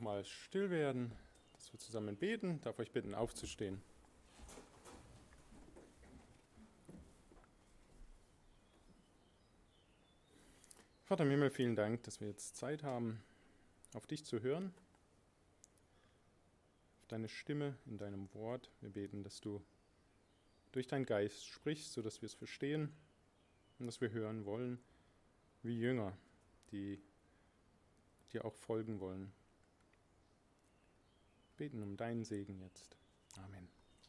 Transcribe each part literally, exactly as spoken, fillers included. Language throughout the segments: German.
nochmal still werden, dass wir zusammen beten. Ich darf euch bitten, aufzustehen. Vater im Himmel, vielen Dank, dass wir jetzt Zeit haben, auf dich zu hören, auf deine Stimme in deinem Wort. Wir beten, dass du durch deinen Geist sprichst, sodass wir es verstehen und dass wir hören wollen, wie Jünger, die dir auch folgen wollen. Beten um deinen Segen jetzt. Amen.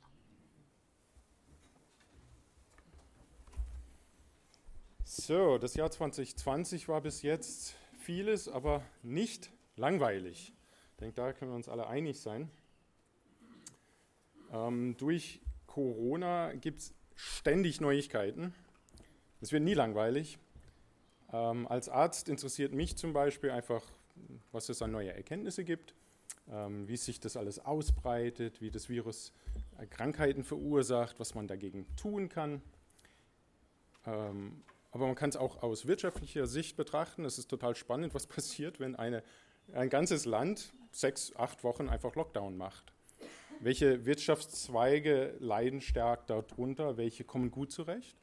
So, das Jahr zwanzig zwanzig war bis jetzt vieles, aber nicht langweilig. Ich denke, da können wir uns alle einig sein. Ähm, durch Corona gibt es ständig Neuigkeiten. Es wird nie langweilig. Ähm, als Arzt interessiert mich zum Beispiel einfach, was es an neue Erkenntnisse gibt, ähm, wie sich das alles ausbreitet, wie das Virus äh, Krankheiten verursacht, was man dagegen tun kann. Ähm, aber man kann es auch aus wirtschaftlicher Sicht betrachten. Es ist total spannend, was passiert, wenn eine, ein ganzes Land sechs, acht Wochen einfach Lockdown macht. Welche Wirtschaftszweige leiden stark darunter, welche kommen gut zurecht?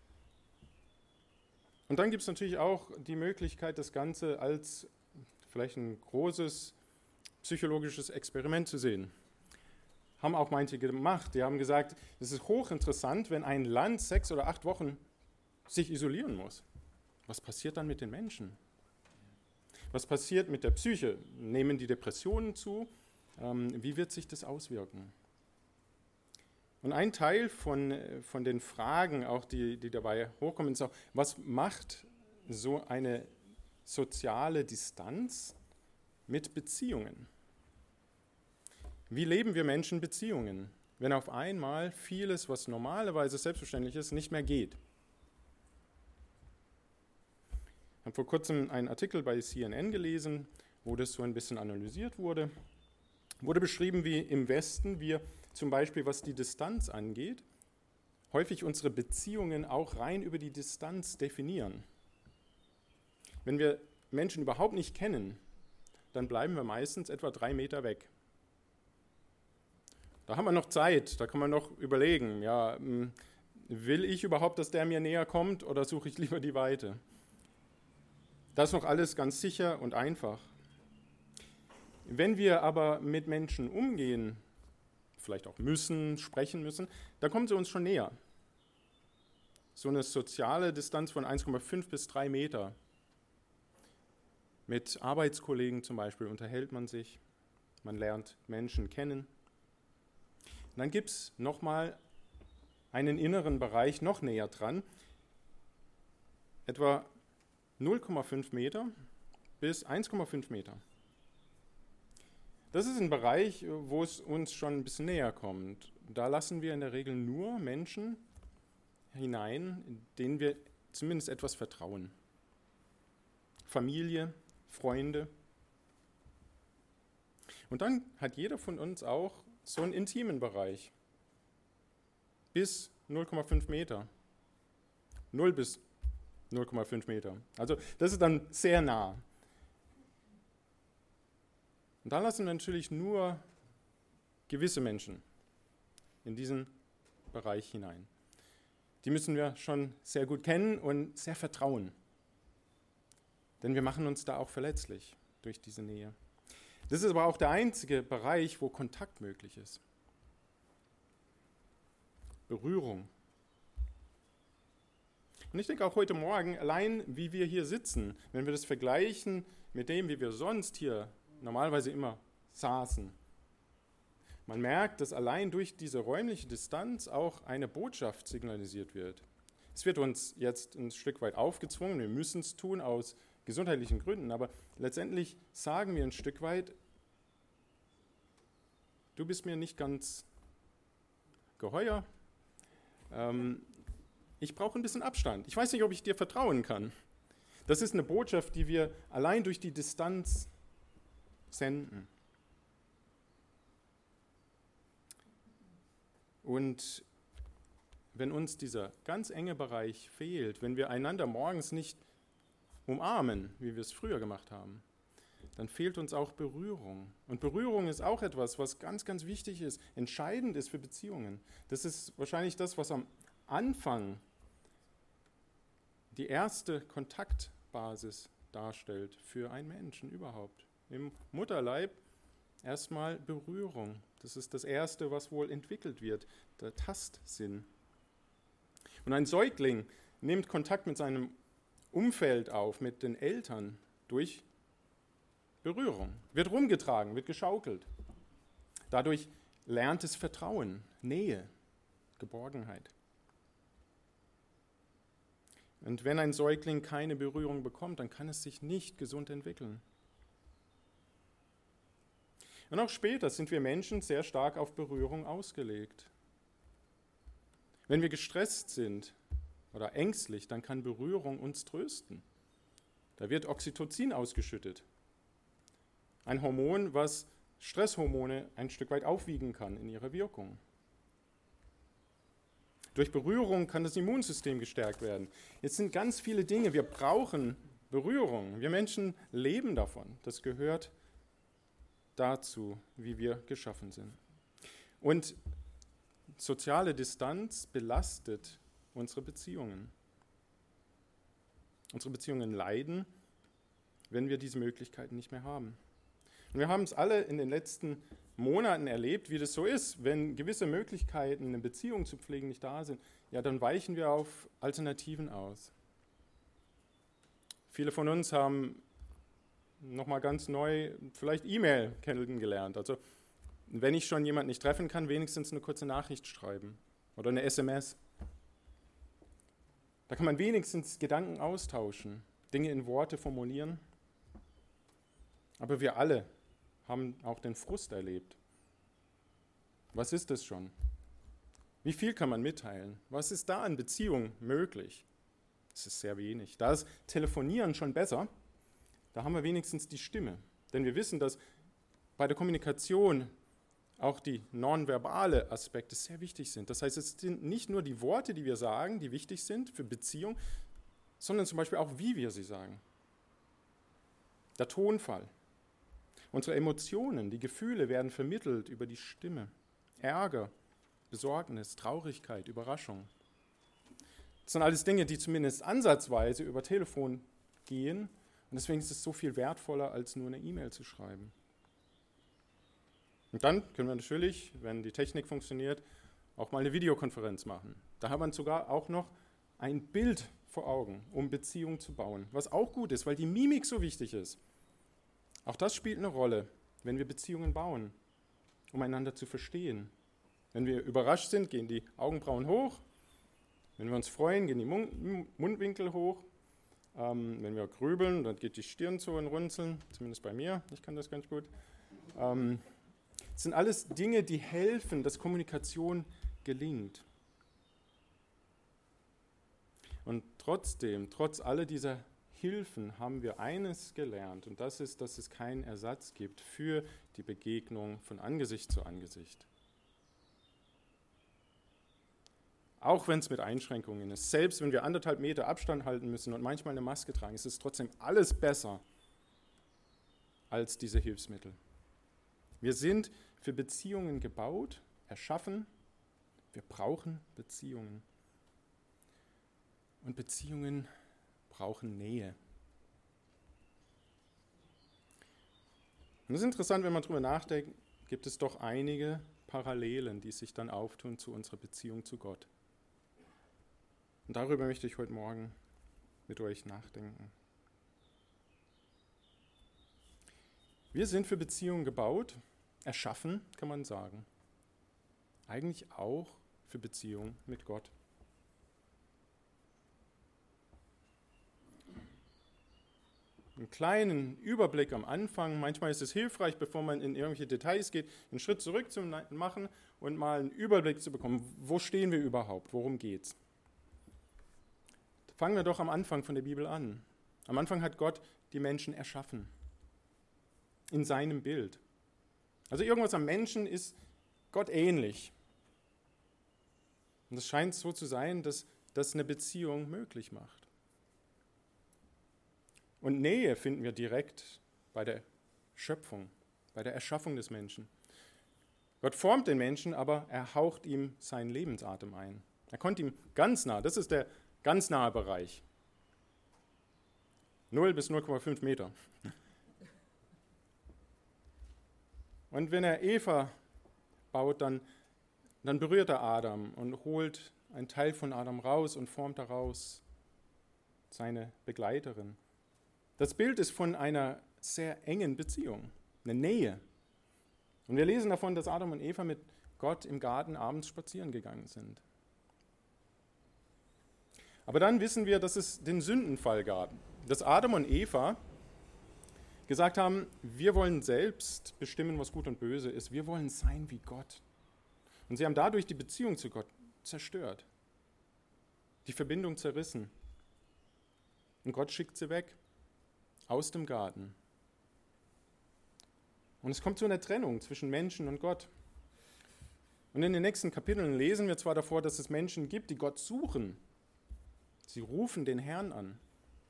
Und dann gibt es natürlich auch die Möglichkeit, das Ganze als vielleicht ein großes psychologisches Experiment zu sehen. Haben auch manche gemacht. Die haben gesagt, es ist hochinteressant, wenn ein Land sechs oder acht Wochen sich isolieren muss. Was passiert dann mit den Menschen? Was passiert mit der Psyche? Nehmen die Depressionen zu? Ähm, wie wird sich das auswirken? Und ein Teil von, von den Fragen, auch die, die dabei hochkommen, ist auch, was macht so eine soziale Distanz mit Beziehungen? Wie leben wir Menschen Beziehungen, wenn auf einmal vieles, was normalerweise selbstverständlich ist, nicht mehr geht? Ich habe vor kurzem einen Artikel bei C N N gelesen, wo das so ein bisschen analysiert wurde. Wurde beschrieben, wie im Westen wir zum Beispiel, was die Distanz angeht, häufig unsere Beziehungen auch rein über die Distanz definieren. Wenn wir Menschen überhaupt nicht kennen, dann bleiben wir meistens etwa drei Meter weg. Da haben wir noch Zeit, da kann man noch überlegen, ja, will ich überhaupt, dass der mir näher kommt oder suche ich lieber die Weite? Das ist noch alles ganz sicher und einfach. Wenn wir aber mit Menschen umgehen, vielleicht auch müssen, sprechen müssen, da kommen sie uns schon näher. So eine soziale Distanz von eins Komma fünf bis drei Meter. Mit Arbeitskollegen zum Beispiel unterhält man sich, man lernt Menschen kennen. Und dann gibt es nochmal einen inneren Bereich noch näher dran, etwa null Komma fünf Meter bis eins Komma fünf Meter. Das ist ein Bereich, wo es uns schon ein bisschen näher kommt. Da lassen wir in der Regel nur Menschen hinein, denen wir zumindest etwas vertrauen. Familie, Freunde. Und dann hat jeder von uns auch so einen intimen Bereich. Bis null Komma fünf Meter. null bis null Komma fünf Meter. Also das ist dann sehr nah. Und da lassen wir natürlich nur gewisse Menschen in diesen Bereich hinein. Die müssen wir schon sehr gut kennen und sehr vertrauen. Denn wir machen uns da auch verletzlich durch diese Nähe. Das ist aber auch der einzige Bereich, wo Kontakt möglich ist. Berührung. Und ich denke auch heute Morgen, allein wie wir hier sitzen, wenn wir das vergleichen mit dem, wie wir sonst hier normalerweise immer saßen. Man merkt, dass allein durch diese räumliche Distanz auch eine Botschaft signalisiert wird. Es wird uns jetzt ein Stück weit aufgezwungen, wir müssen es tun aus gesundheitlichen Gründen, aber letztendlich sagen wir ein Stück weit, du bist mir nicht ganz geheuer, ähm, ich brauche ein bisschen Abstand. Ich weiß nicht, ob ich dir vertrauen kann. Das ist eine Botschaft, die wir allein durch die Distanz senden. Und wenn uns dieser ganz enge Bereich fehlt, wenn wir einander morgens nicht umarmen, wie wir es früher gemacht haben, dann fehlt uns auch Berührung. Und Berührung ist auch etwas, was ganz, ganz wichtig ist, entscheidend ist für Beziehungen. Das ist wahrscheinlich das, was am Anfang die erste Kontaktbasis darstellt für einen Menschen überhaupt. Im Mutterleib erstmal Berührung. Das ist das Erste, was wohl entwickelt wird, der Tastsinn. Und ein Säugling nimmt Kontakt mit seinem Umfeld auf, mit den Eltern, durch Berührung. Wird rumgetragen, wird geschaukelt. Dadurch lernt es Vertrauen, Nähe, Geborgenheit. Und wenn ein Säugling keine Berührung bekommt, dann kann es sich nicht gesund entwickeln. Und auch später sind wir Menschen sehr stark auf Berührung ausgelegt. Wenn wir gestresst sind oder ängstlich, dann kann Berührung uns trösten. Da wird Oxytocin ausgeschüttet. Ein Hormon, was Stresshormone ein Stück weit aufwiegen kann in ihrer Wirkung. Durch Berührung kann das Immunsystem gestärkt werden. Jetzt sind ganz viele Dinge, wir brauchen Berührung. Wir Menschen leben davon. Das gehört dazu, wie wir geschaffen sind. Und soziale Distanz belastet unsere Beziehungen. Unsere Beziehungen leiden, wenn wir diese Möglichkeiten nicht mehr haben. Und wir haben es alle in den letzten Monaten erlebt, wie das so ist. Wenn gewisse Möglichkeiten, eine Beziehung zu pflegen, nicht da sind, ja, dann weichen wir auf Alternativen aus. Viele von uns haben nochmal ganz neu vielleicht E-Mail kennengelernt. Also wenn ich schon jemanden nicht treffen kann, wenigstens eine kurze Nachricht schreiben oder eine S M S. Da kann man wenigstens Gedanken austauschen, Dinge in Worte formulieren. Aber wir alle haben auch den Frust erlebt. Was ist das schon? Wie viel kann man mitteilen? Was ist da an Beziehung möglich? Das ist sehr wenig. Da ist Telefonieren schon besser. Da haben wir wenigstens die Stimme. Denn wir wissen, dass bei der Kommunikation auch die nonverbale Aspekte sehr wichtig sind. Das heißt, es sind nicht nur die Worte, die wir sagen, die wichtig sind für Beziehung, sondern zum Beispiel auch, wie wir sie sagen. Der Tonfall. Unsere Emotionen, die Gefühle werden vermittelt über die Stimme. Ärger, Besorgnis, Traurigkeit, Überraschung. Das sind alles Dinge, die zumindest ansatzweise über Telefon gehen. Und deswegen ist es so viel wertvoller, als nur eine E-Mail zu schreiben. Und dann können wir natürlich, wenn die Technik funktioniert, auch mal eine Videokonferenz machen. Da hat man sogar auch noch ein Bild vor Augen, um Beziehungen zu bauen. Was auch gut ist, weil die Mimik so wichtig ist. Auch das spielt eine Rolle, wenn wir Beziehungen bauen, um einander zu verstehen. Wenn wir überrascht sind, gehen die Augenbrauen hoch. Wenn wir uns freuen, gehen die Mund- Mundwinkel hoch. Ähm, wenn wir grübeln, dann geht die Stirn so in Runzeln, zumindest bei mir, ich kann das ganz gut. Ähm, das sind alles Dinge, die helfen, dass Kommunikation gelingt. Und trotzdem, trotz all dieser Hilfen haben wir eines gelernt, und das ist, dass es keinen Ersatz gibt für die Begegnung von Angesicht zu Angesicht. Auch wenn es mit Einschränkungen ist, selbst wenn wir anderthalb Meter Abstand halten müssen und manchmal eine Maske tragen, ist es trotzdem alles besser als diese Hilfsmittel. Wir sind für Beziehungen gebaut, erschaffen. Wir brauchen Beziehungen. Und Beziehungen brauchen Nähe. Und es ist interessant, wenn man darüber nachdenkt, gibt es doch einige Parallelen, die sich dann auftun zu unserer Beziehung zu Gott. Und darüber möchte ich heute Morgen mit euch nachdenken. Wir sind für Beziehungen gebaut, erschaffen, kann man sagen. Eigentlich auch für Beziehungen mit Gott. Einen kleinen Überblick am Anfang. Manchmal ist es hilfreich, bevor man in irgendwelche Details geht, einen Schritt zurück zu machen und mal einen Überblick zu bekommen. Wo stehen wir überhaupt? Worum geht's? Fangen wir doch am Anfang von der Bibel an. Am Anfang hat Gott die Menschen erschaffen. In seinem Bild. Also irgendwas am Menschen ist Gott ähnlich. Und es scheint so zu sein, dass das eine Beziehung möglich macht. Und Nähe finden wir direkt bei der Schöpfung, bei der Erschaffung des Menschen. Gott formt den Menschen, aber er haucht ihm seinen Lebensatem ein. Er konnte ihm ganz nah, das ist der ganz nahe Bereich, null bis null Komma fünf Meter. Und wenn er Eva baut, dann, dann berührt er Adam und holt einen Teil von Adam raus und formt daraus seine Begleiterin. Das Bild ist von einer sehr engen Beziehung, eine Nähe. Und wir lesen davon, dass Adam und Eva mit Gott im Garten abends spazieren gegangen sind. Aber dann wissen wir, dass es den Sündenfall gab, dass Adam und Eva gesagt haben, wir wollen selbst bestimmen, was gut und böse ist. Wir wollen sein wie Gott. Und sie haben dadurch die Beziehung zu Gott zerstört, die Verbindung zerrissen. Und Gott schickt sie weg aus dem Garten. Und es kommt zu einer Trennung zwischen Menschen und Gott. Und in den nächsten Kapiteln lesen wir zwar davor, dass es Menschen gibt, die Gott suchen. Sie rufen den Herrn an.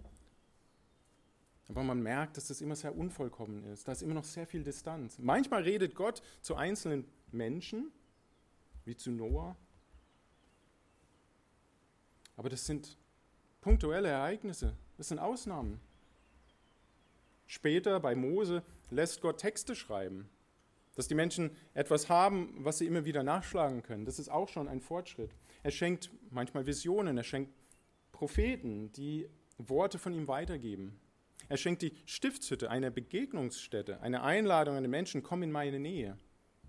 Aber man merkt, dass das immer sehr unvollkommen ist. Da ist immer noch sehr viel Distanz. Manchmal redet Gott zu einzelnen Menschen, wie zu Noah. Aber das sind punktuelle Ereignisse. Das sind Ausnahmen. Später bei Mose lässt Gott Texte schreiben, dass die Menschen etwas haben, was sie immer wieder nachschlagen können. Das ist auch schon ein Fortschritt. Er schenkt manchmal Visionen, er schenkt Propheten, die Worte von ihm weitergeben. Er schenkt die Stiftshütte, eine Begegnungsstätte, eine Einladung an den Menschen, komm in meine Nähe.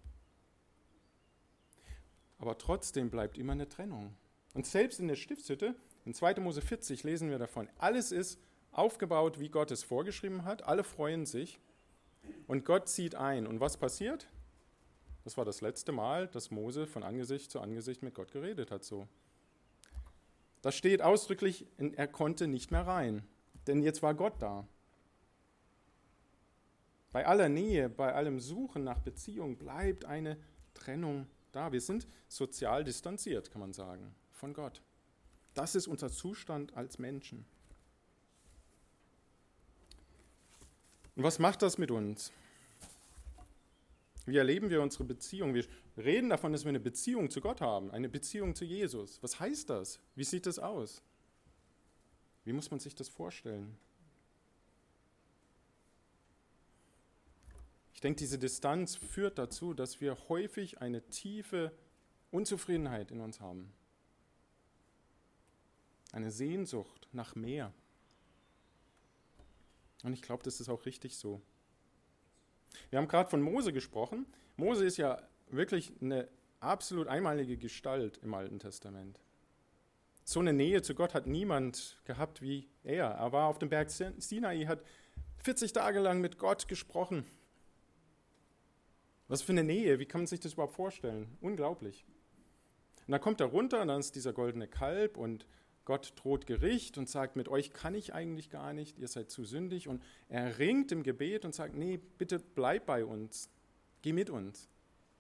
Aber trotzdem bleibt immer eine Trennung. Und selbst in der Stiftshütte, in zweiter Mose vierzig lesen wir davon, alles ist aufgebaut, wie Gott es vorgeschrieben hat, alle freuen sich und Gott zieht ein. Und was passiert? Das war das letzte Mal, dass Mose von Angesicht zu Angesicht mit Gott geredet hat. So. Da steht ausdrücklich, er konnte nicht mehr rein, denn jetzt war Gott da. Bei aller Nähe, bei allem Suchen nach Beziehung bleibt eine Trennung da. Wir sind sozial distanziert, kann man sagen, von Gott. Das ist unser Zustand als Menschen. Und was macht das mit uns? Wie erleben wir unsere Beziehung? Wir reden davon, dass wir eine Beziehung zu Gott haben, eine Beziehung zu Jesus. Was heißt das? Wie sieht das aus? Wie muss man sich das vorstellen? Ich denke, diese Distanz führt dazu, dass wir häufig eine tiefe Unzufriedenheit in uns haben. Eine Sehnsucht nach mehr. Und ich glaube, das ist auch richtig so. Wir haben gerade von Mose gesprochen. Mose ist ja wirklich eine absolut einmalige Gestalt im Alten Testament. So eine Nähe zu Gott hat niemand gehabt wie er. Er war auf dem Berg Sinai, hat vierzig Tage lang mit Gott gesprochen. Was für eine Nähe, wie kann man sich das überhaupt vorstellen? Unglaublich. Und dann kommt er runter und dann ist dieser goldene Kalb und Gott droht Gericht und sagt, mit euch kann ich eigentlich gar nicht, ihr seid zu sündig. Und er ringt im Gebet und sagt, nee, bitte bleib bei uns, geh mit uns.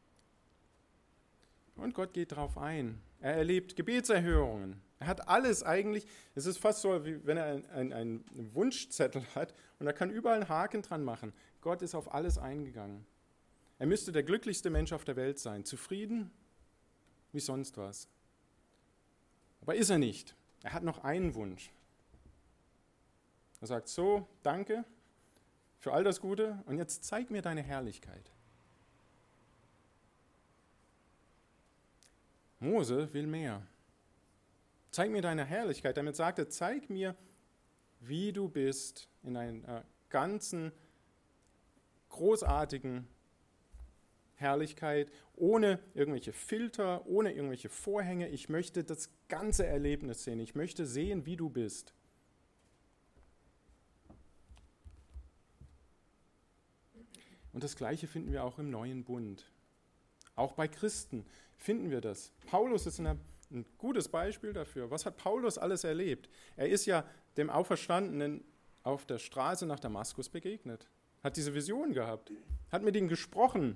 Und Gott geht darauf ein. Er erlebt Gebetserhörungen. Er hat alles eigentlich, es ist fast so, wie wenn er einen ein Wunschzettel hat und er kann überall einen Haken dran machen. Gott ist auf alles eingegangen. Er müsste der glücklichste Mensch auf der Welt sein, zufrieden wie sonst was. Aber ist er nicht. Er hat noch einen Wunsch. Er sagt so, danke für all das Gute und jetzt zeig mir deine Herrlichkeit. Mose will mehr. Zeig mir deine Herrlichkeit. Damit sagt er, zeig mir, wie du bist in einer ganzen, großartigen Herrlichkeit, ohne irgendwelche Filter, ohne irgendwelche Vorhänge. Ich möchte das ganze Erlebnis sehen. Ich möchte sehen, wie du bist. Und das Gleiche finden wir auch im Neuen Bund. Auch bei Christen finden wir das. Paulus ist eine, ein gutes Beispiel dafür. Was hat Paulus alles erlebt? Er ist ja dem Auferstandenen auf der Straße nach Damaskus begegnet, hat diese Vision gehabt, hat mit ihm gesprochen.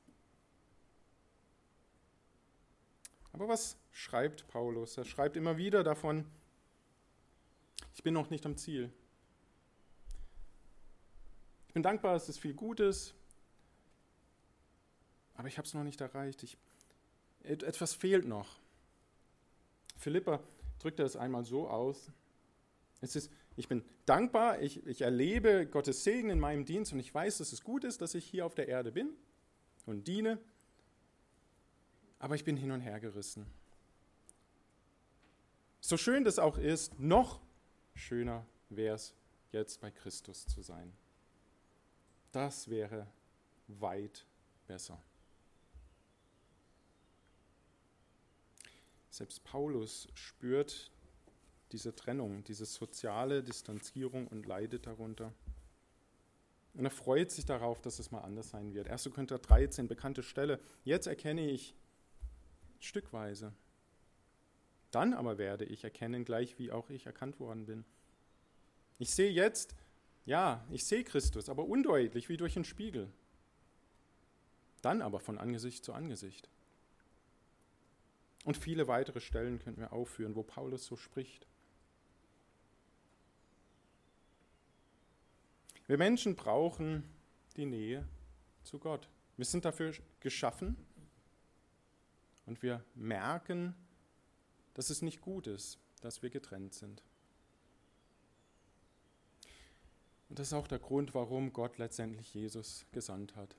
Aber was schreibt Paulus? Er schreibt immer wieder davon, ich bin noch nicht am Ziel. bin dankbar, es ist viel Gutes, aber ich habe es noch nicht erreicht. Ich, etwas fehlt noch. Philippa drückte es einmal so aus. Es ist, ich bin dankbar, ich, ich erlebe Gottes Segen in meinem Dienst und ich weiß, dass es gut ist, dass ich hier auf der Erde bin und diene, aber ich bin hin und her gerissen. So schön das auch ist, noch schöner wäre es, jetzt bei Christus zu sein. Das wäre weit besser. Selbst Paulus spürt diese Trennung, diese soziale Distanzierung und leidet darunter. Und er freut sich darauf, dass es mal anders sein wird. erster Korinther dreizehn, bekannte Stelle. Jetzt erkenne ich stückweise. Dann aber werde ich erkennen, gleich wie auch ich erkannt worden bin. Ich sehe jetzt, ja, ich sehe Christus, aber undeutlich, wie durch einen Spiegel. Dann aber von Angesicht zu Angesicht. Und viele weitere Stellen könnten wir aufführen, wo Paulus so spricht. Wir Menschen brauchen die Nähe zu Gott. Wir sind dafür geschaffen und wir merken, dass es nicht gut ist, dass wir getrennt sind. Und das ist auch der Grund, warum Gott letztendlich Jesus gesandt hat.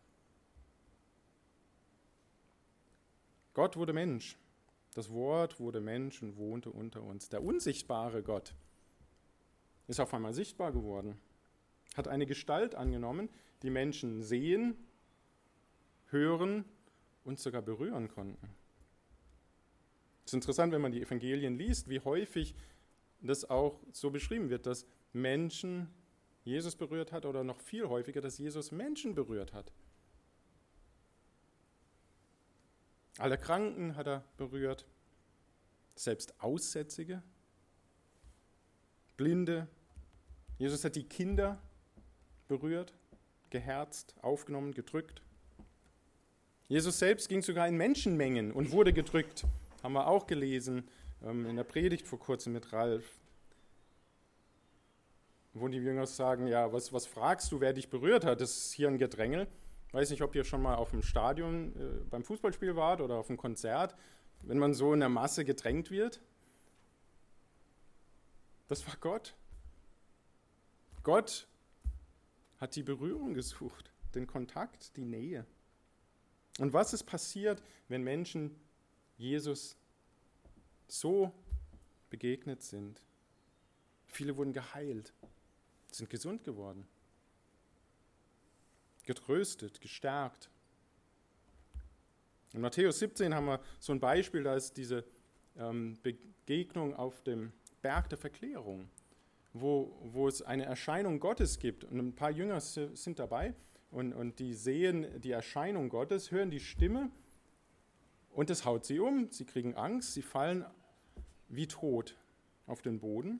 Gott wurde Mensch. Das Wort wurde Mensch und wohnte unter uns. Der unsichtbare Gott ist auf einmal sichtbar geworden, hat eine Gestalt angenommen, die Menschen sehen, hören und sogar berühren konnten. Es ist interessant, wenn man die Evangelien liest, wie häufig das auch so beschrieben wird, dass Menschen Jesus berührt hat oder noch viel häufiger, dass Jesus Menschen berührt hat. Alle Kranken hat er berührt, selbst Aussätzige, Blinde. Jesus hat die Kinder berührt, geherzt, aufgenommen, gedrückt. Jesus selbst ging sogar in Menschenmengen und wurde gedrückt. Haben wir auch gelesen ähm, in der Predigt vor kurzem mit Ralf, wo die Jünger sagen, ja, was, was fragst du, wer dich berührt hat? Das ist hier ein Gedrängel. Ich weiß nicht, ob ihr schon mal auf dem Stadion äh, beim Fußballspiel wart oder auf einem Konzert, wenn man so in der Masse gedrängt wird. Das war Gott. Gott hat die Berührung gesucht, den Kontakt, die Nähe. Und was ist passiert, wenn Menschen Jesus so begegnet sind? Viele wurden geheilt, sind gesund geworden. Getröstet, gestärkt. In Matthäus siebzehn haben wir so ein Beispiel, da ist diese ähm, Begegnung auf dem Berg der Verklärung, wo, wo es eine Erscheinung Gottes gibt. Und ein paar Jünger sind dabei und, und die sehen die Erscheinung Gottes, hören die Stimme und es haut sie um. Sie kriegen Angst, sie fallen wie tot auf den Boden.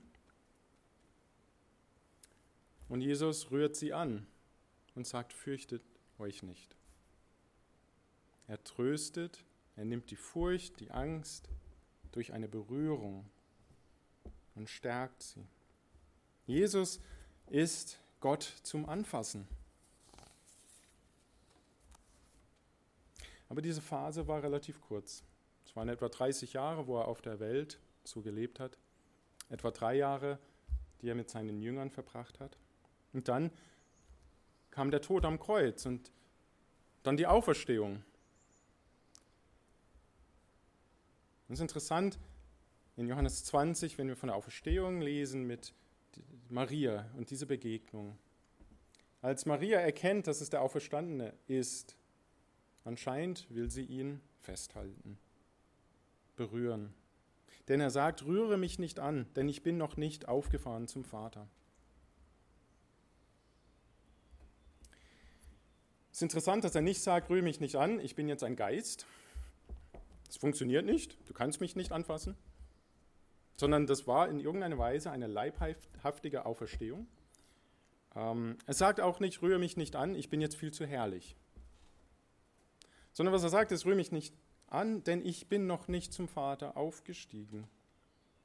Und Jesus rührt sie an und sagt, fürchtet euch nicht. Er tröstet, er nimmt die Furcht, die Angst durch eine Berührung und stärkt sie. Jesus ist Gott zum Anfassen. Aber diese Phase war relativ kurz. Es waren etwa dreißig Jahre, wo er auf der Welt so gelebt hat. Etwa drei Jahre, die er mit seinen Jüngern verbracht hat. Und dann kam der Tod am Kreuz und dann die Auferstehung. Das ist interessant, in Johannes zwanzig, wenn wir von der Auferstehung lesen mit Maria und diese Begegnung. Als Maria erkennt, dass es der Auferstandene ist, anscheinend will sie ihn festhalten, berühren. Denn er sagt, rühre mich nicht an, denn ich bin noch nicht aufgefahren zum Vater. Es ist interessant, dass er nicht sagt, rühre mich nicht an, ich bin jetzt ein Geist. Das funktioniert nicht, du kannst mich nicht anfassen. Sondern das war in irgendeiner Weise eine leibhaftige Auferstehung. Ähm, er sagt auch nicht, rühre mich nicht an, ich bin jetzt viel zu herrlich. Sondern was er sagt, ist, rühre mich nicht an, denn ich bin noch nicht zum Vater aufgestiegen.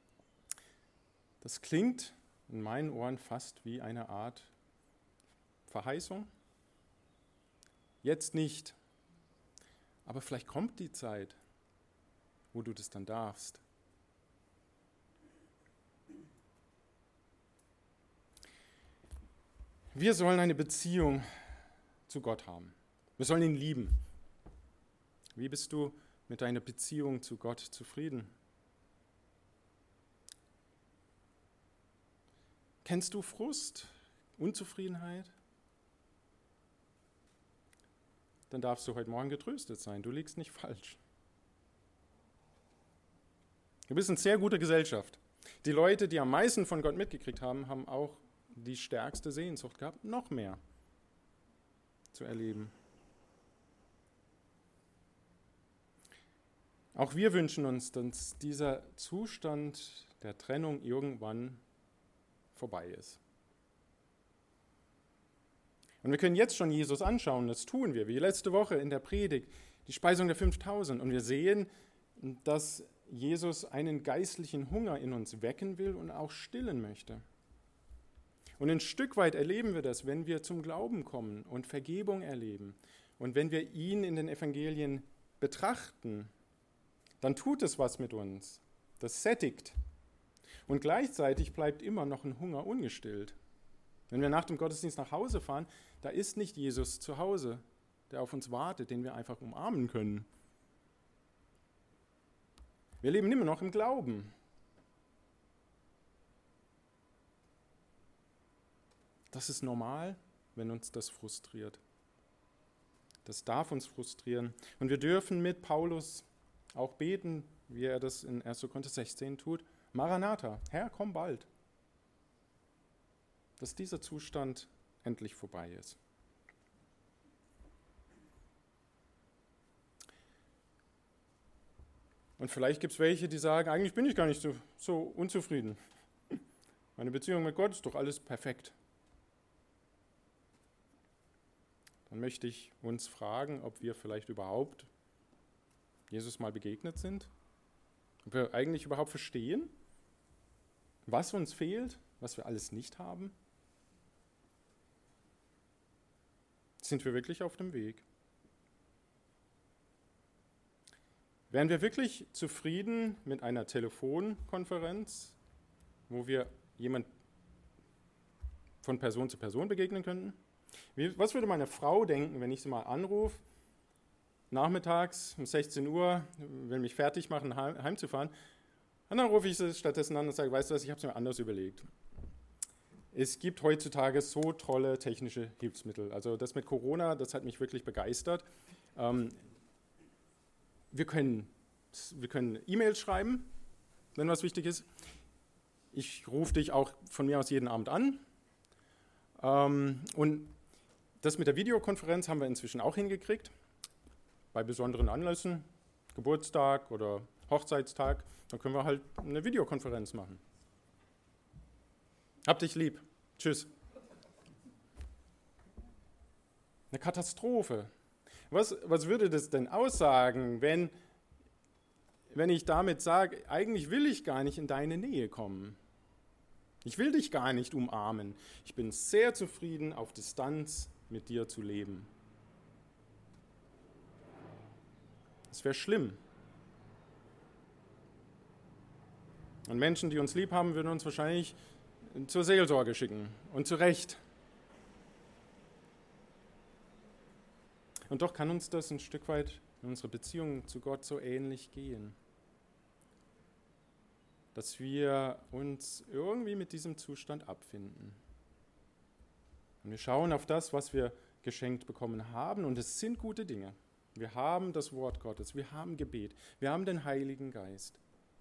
Das klingt in meinen Ohren fast wie eine Art Verheißung. Jetzt nicht. Aber vielleicht kommt die Zeit, wo du das dann darfst. Wir sollen eine Beziehung zu Gott haben. Wir sollen ihn lieben. Wie bist du mit deiner Beziehung zu Gott zufrieden? Kennst du Frust, Unzufriedenheit? Dann darfst du heute Morgen getröstet sein. Du liegst nicht falsch. Du bist in sehr guter Gesellschaft. Die Leute, die am meisten von Gott mitgekriegt haben, haben auch die stärkste Sehnsucht gehabt, noch mehr zu erleben. Auch wir wünschen uns, dass dieser Zustand der Trennung irgendwann vorbei ist. Und wir können jetzt schon Jesus anschauen, das tun wir, wie letzte Woche in der Predigt, die Speisung der fünftausend. Und wir sehen, dass Jesus einen geistlichen Hunger in uns wecken will und auch stillen möchte. Und ein Stück weit erleben wir das, wenn wir zum Glauben kommen und Vergebung erleben. Und wenn wir ihn in den Evangelien betrachten, dann tut es was mit uns. Das sättigt. Und gleichzeitig bleibt immer noch ein Hunger ungestillt. Wenn wir nach dem Gottesdienst nach Hause fahren, da ist nicht Jesus zu Hause, der auf uns wartet, den wir einfach umarmen können. Wir leben immer noch im Glauben. Das ist normal, wenn uns das frustriert. Das darf uns frustrieren. Und wir dürfen mit Paulus auch beten, wie er das in erster Korinther sechzehn tut. Maranatha, Herr, komm bald. Dass dieser Zustand endlich vorbei ist. Und vielleicht gibt es welche, die sagen, eigentlich bin ich gar nicht so, so unzufrieden. Meine Beziehung mit Gott ist doch alles perfekt. Dann möchte ich uns fragen, ob wir vielleicht überhaupt Jesus mal begegnet sind. Ob wir eigentlich überhaupt verstehen, was uns fehlt, was wir alles nicht haben. Sind wir wirklich auf dem Weg? Wären wir wirklich zufrieden mit einer Telefonkonferenz, wo wir jemand von Person zu Person begegnen könnten? Wie, was würde meine Frau denken, wenn ich sie mal anrufe, nachmittags um sechzehn Uhr, will mich fertig machen, heim, heimzufahren, und dann rufe ich sie stattdessen an und sage, weißt du was, ich habe es mir anders überlegt. Es gibt heutzutage so tolle technische Hilfsmittel. Also das mit Corona, das hat mich wirklich begeistert. Ähm, wir können, wir können E-Mails schreiben, wenn was wichtig ist. Ich rufe dich auch von mir aus jeden Abend an. Ähm, und das mit der Videokonferenz haben wir inzwischen auch hingekriegt. Bei besonderen Anlässen, Geburtstag oder Hochzeitstag, dann können wir halt eine Videokonferenz machen. Hab dich lieb. Tschüss. Eine Katastrophe. Was, was würde das denn aussagen, wenn, wenn ich damit sage, eigentlich will ich gar nicht in deine Nähe kommen? Ich will dich gar nicht umarmen. Ich bin sehr zufrieden, auf Distanz mit dir zu leben. Das wäre schlimm. Und Menschen, die uns lieb haben, würden uns wahrscheinlich zur Seelsorge schicken. Und zu Recht. Und doch kann uns das ein Stück weit in unserer Beziehung zu Gott so ähnlich gehen. Dass wir uns irgendwie mit diesem Zustand abfinden. Und wir schauen auf das, was wir geschenkt bekommen haben, und es sind gute Dinge. Wir haben das Wort Gottes, wir haben Gebet, wir haben den Heiligen Geist.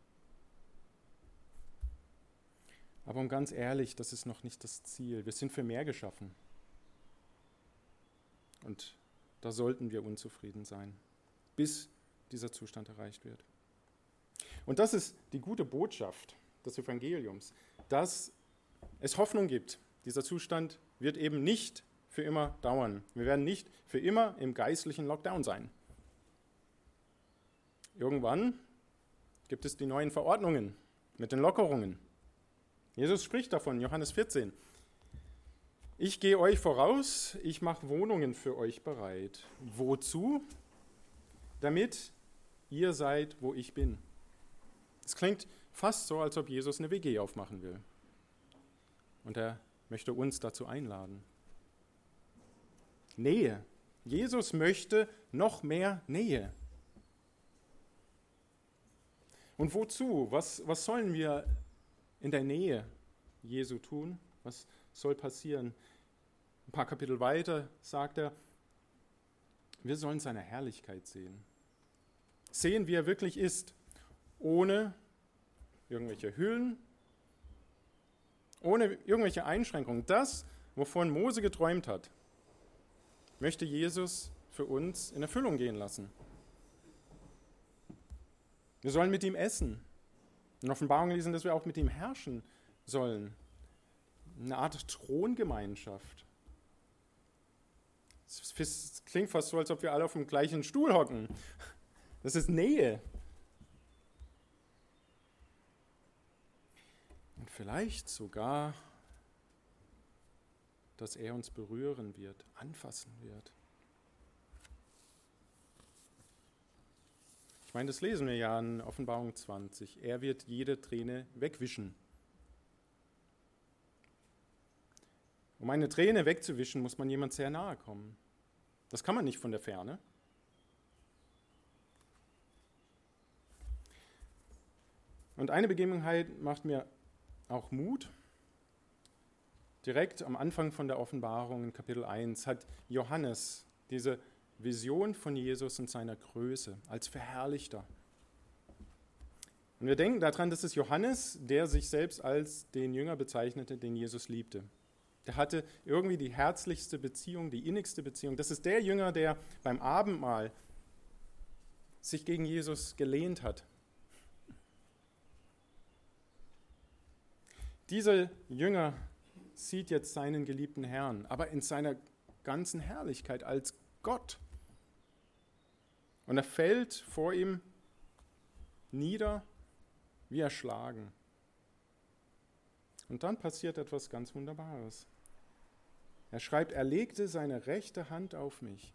Aber um ganz ehrlich, das ist noch nicht das Ziel. Wir sind für mehr geschaffen. Und da sollten wir unzufrieden sein, bis dieser Zustand erreicht wird. Und das ist die gute Botschaft des Evangeliums, dass es Hoffnung gibt. Dieser Zustand wird eben nicht für immer dauern. Wir werden nicht für immer im geistlichen Lockdown sein. Irgendwann gibt es die neuen Verordnungen mit den Lockerungen. Jesus spricht davon, Johannes vierzehn. Ich gehe euch voraus, ich mache Wohnungen für euch bereit. Wozu? Damit ihr seid, wo ich bin. Es klingt fast so, als ob Jesus eine W G aufmachen will. Und er möchte uns dazu einladen. Nähe. Jesus möchte noch mehr Nähe. Und wozu? Was, was sollen wir in der Nähe Jesu tun? Was soll passieren? Ein paar Kapitel weiter sagt er, wir sollen seine Herrlichkeit sehen. Sehen, wie er wirklich ist, ohne irgendwelche Hüllen, ohne irgendwelche Einschränkungen. Das, wovon Mose geträumt hat, möchte Jesus für uns in Erfüllung gehen lassen. Wir sollen mit ihm essen. In Offenbarung lesen, dass wir auch mit ihm herrschen sollen. Eine Art Throngemeinschaft. Es klingt fast so, als ob wir alle auf dem gleichen Stuhl hocken. Das ist Nähe. Und vielleicht sogar, dass er uns berühren wird, anfassen wird. Ich meine, das lesen wir ja in Offenbarung zwanzig. Er wird jede Träne wegwischen. Um eine Träne wegzuwischen, muss man jemand sehr nahe kommen. Das kann man nicht von der Ferne. Und eine Begebenheit macht mir auch Mut. Direkt am Anfang von der Offenbarung in Kapitel eins hat Johannes diese Vision von Jesus und seiner Größe als Verherrlichter. Und wir denken daran, dass es Johannes, der sich selbst als den Jünger bezeichnete, den Jesus liebte. Der hatte irgendwie die herzlichste Beziehung, die innigste Beziehung. Das ist der Jünger, der beim Abendmahl sich gegen Jesus gelehnt hat. Dieser Jünger sieht jetzt seinen geliebten Herrn, aber in seiner ganzen Herrlichkeit als Gott. Und er fällt vor ihm nieder wie erschlagen. Und dann passiert etwas ganz Wunderbares. Er schreibt, er legte seine rechte Hand auf mich.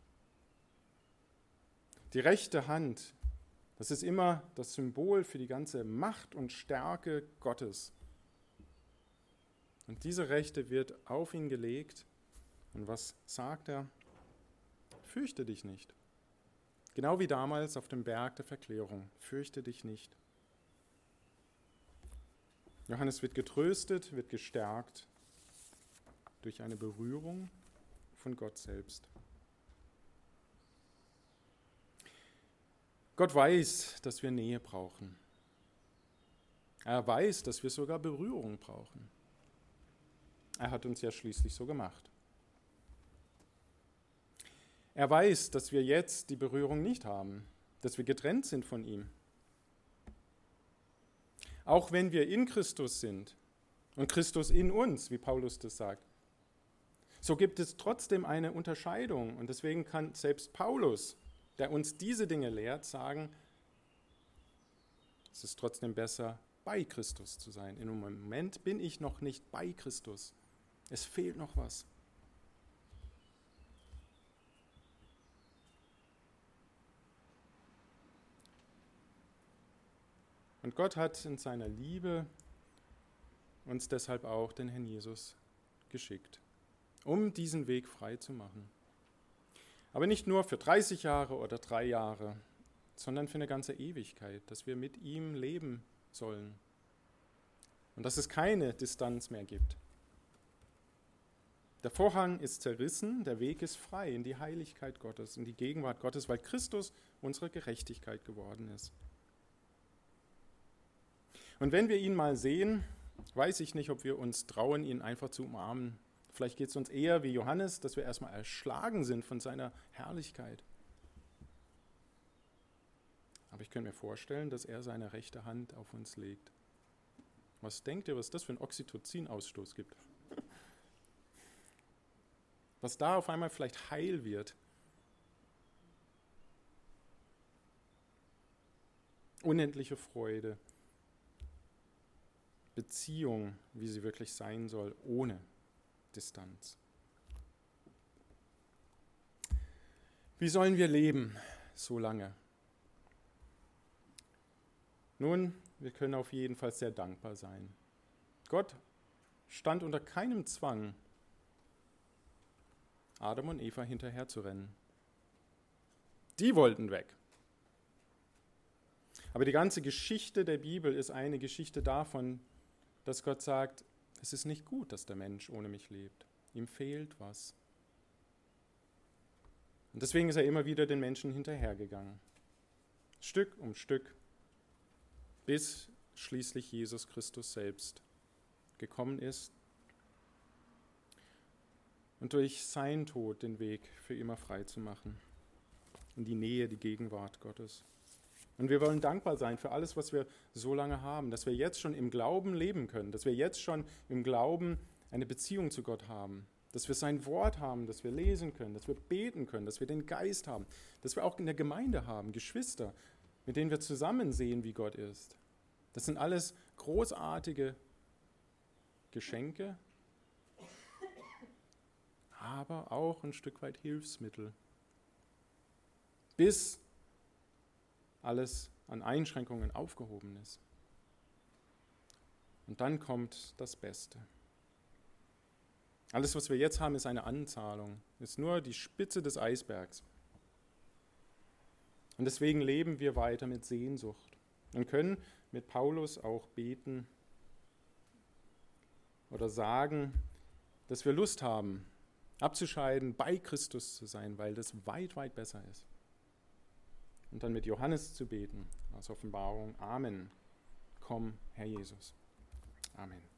Die rechte Hand, das ist immer das Symbol für die ganze Macht und Stärke Gottes. Und diese Rechte wird auf ihn gelegt. Und was sagt er? Fürchte dich nicht. Genau wie damals auf dem Berg der Verklärung. Fürchte dich nicht. Johannes wird getröstet, wird gestärkt durch eine Berührung von Gott selbst. Gott weiß, dass wir Nähe brauchen. Er weiß, dass wir sogar Berührung brauchen. Er hat uns ja schließlich so gemacht. Er weiß, dass wir jetzt die Berührung nicht haben, dass wir getrennt sind von ihm. Auch wenn wir in Christus sind und Christus in uns, wie Paulus das sagt, so gibt es trotzdem eine Unterscheidung. Und deswegen kann selbst Paulus, der uns diese Dinge lehrt, sagen, es ist trotzdem besser, bei Christus zu sein. In einem Moment bin ich noch nicht bei Christus. Es fehlt noch was. Und Gott hat in seiner Liebe uns deshalb auch den Herrn Jesus geschickt, um diesen Weg frei zu machen. Aber nicht nur für dreißig Jahre oder drei Jahre, sondern für eine ganze Ewigkeit, dass wir mit ihm leben sollen. Und dass es keine Distanz mehr gibt. Der Vorhang ist zerrissen, der Weg ist frei in die Heiligkeit Gottes, in die Gegenwart Gottes, weil Christus unsere Gerechtigkeit geworden ist. Und wenn wir ihn mal sehen, weiß ich nicht, ob wir uns trauen, ihn einfach zu umarmen. Vielleicht geht es uns eher wie Johannes, dass wir erstmal erschlagen sind von seiner Herrlichkeit. Aber ich könnte mir vorstellen, dass er seine rechte Hand auf uns legt. Was denkt ihr, was das für ein Oxytocin-Ausstoß gibt? Was da auf einmal vielleicht heil wird. Unendliche Freude. Beziehung, wie sie wirklich sein soll, ohne Distanz. Wie sollen wir leben so lange? Nun, wir können auf jeden Fall sehr dankbar sein. Gott stand unter keinem Zwang, Adam und Eva hinterher zu rennen. Die wollten weg. Aber die ganze Geschichte der Bibel ist eine Geschichte davon, dass Gott sagt, es ist nicht gut, dass der Mensch ohne mich lebt. Ihm fehlt was. Und deswegen ist er immer wieder den Menschen hinterhergegangen. Stück um Stück, bis schließlich Jesus Christus selbst gekommen ist und durch seinen Tod den Weg für immer frei zu machen. In die Nähe, die Gegenwart Gottes. Und wir wollen dankbar sein für alles, was wir so lange haben, dass wir jetzt schon im Glauben leben können, dass wir jetzt schon im Glauben eine Beziehung zu Gott haben, dass wir sein Wort haben, dass wir lesen können, dass wir beten können, dass wir den Geist haben, dass wir auch in der Gemeinde haben, Geschwister, mit denen wir zusammen sehen, wie Gott ist. Das sind alles großartige Geschenke, aber auch ein Stück weit Hilfsmittel, bis alles an Einschränkungen aufgehoben ist. Und dann kommt das Beste. Alles, was wir jetzt haben, ist eine Anzahlung, ist nur die Spitze des Eisbergs. Und deswegen leben wir weiter mit Sehnsucht und können mit Paulus auch beten oder sagen, dass wir Lust haben, abzuscheiden, bei Christus zu sein, weil das weit, weit besser ist. Und dann mit Johannes zu beten, aus Offenbarung, Amen. Komm, Herr Jesus. Amen.